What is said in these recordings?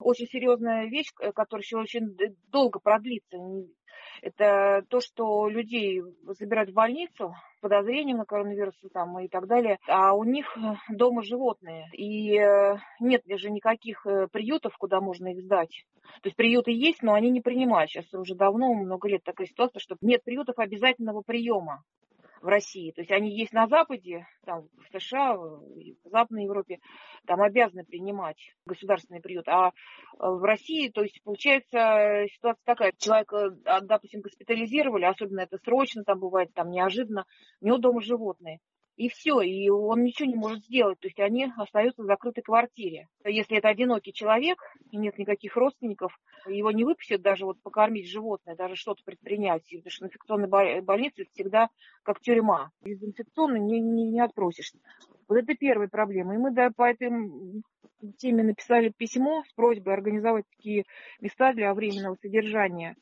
очень серьезная вещь, которая еще очень долго продлится. Это то, что людей забирают в больницу с подозрением на коронавирус там, и так далее, а у них дома животные. И нет же никаких приютов, куда можно их сдать. То есть приюты есть, но они не принимают. Сейчас уже давно, много лет такая ситуация, что нет приютов обязательного приема в России. То есть они есть на Западе, там, в США, в Западной Европе, там обязаны принимать государственный приют. А в России, то есть, получается, ситуация такая. Человека, допустим, госпитализировали, особенно это срочно, там бывает, там неожиданно, у него дома животные. И все, и он ничего не может сделать. То есть они остаются в закрытой квартире. Если это одинокий человек и нет никаких родственников, его не выпустят даже вот покормить животное, даже что-то предпринять. Потому что инфекционная больница всегда как тюрьма. Из инфекционной не отпросишься. Вот это первая проблема. И мы по этой теме написали письмо с просьбой организовать такие места для временного содержания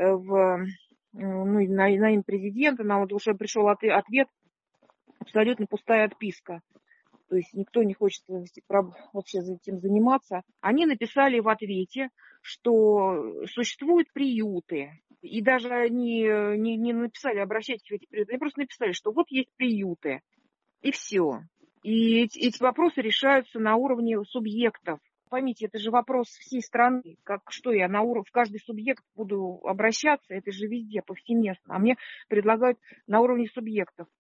на имя президента. Нам вот уже пришел ответ. Абсолютно пустая отписка. То есть никто не хочет вообще этим заниматься. Они написали в ответе, что существуют приюты. И даже они не написали, обращайтесь в эти приюты. Они просто написали, что вот есть приюты. И все. И эти вопросы решаются на уровне субъектов. Поймите, это же вопрос всей страны. Что я в каждый субъект буду обращаться? Это же везде, повсеместно. А мне предлагают на уровне субъектов.